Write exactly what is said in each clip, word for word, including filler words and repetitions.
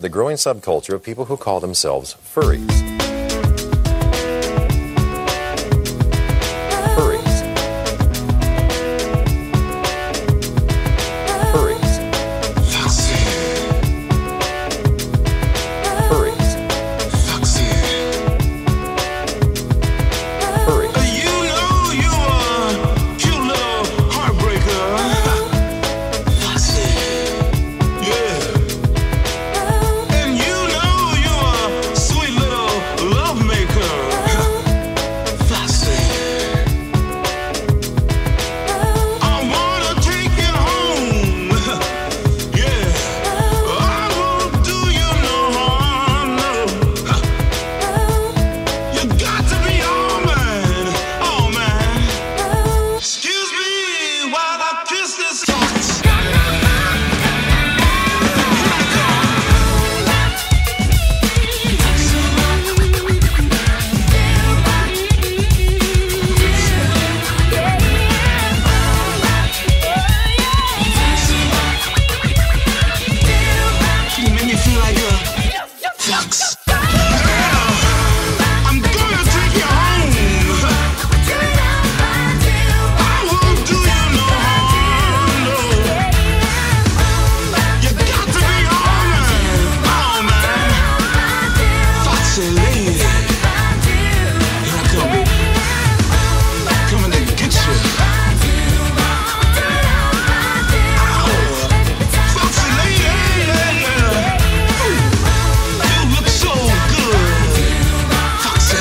the growing subculture of people who call themselves furries. Furries. Furries. Furries. Furries. You know you are a cute little heartbreaker. Yeah. And you know you are a sweet little lovemaker. I wanna take you home. Yeah. I won't do you no harm, no. You got to be all mine, all mine. Excuse me while I kiss this fox. You make me feel like a fox. I'm gonna take you home. I won't do you no harm, no. You got to be all mine, all mine. Foxy lady, here I come, coming to get you. Ow. Foxy lady, yeah, yeah. You look so good, Foxy.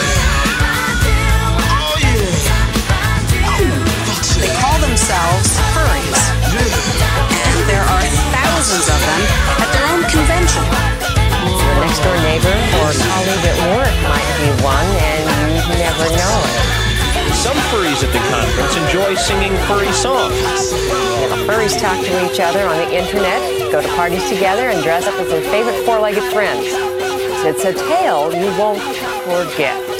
Oh yeah. Oh, Foxy. They call themselves furries, and there are thousands of them at their own convention. Your next door neighbor or colleague at work might be one, and you'd never know it. Some furries at the conference enjoy singing furry songs. Yeah, the furries talk to each other on the internet, go to parties together, and dress up as their favorite four-legged friends. It's a tale you won't forget.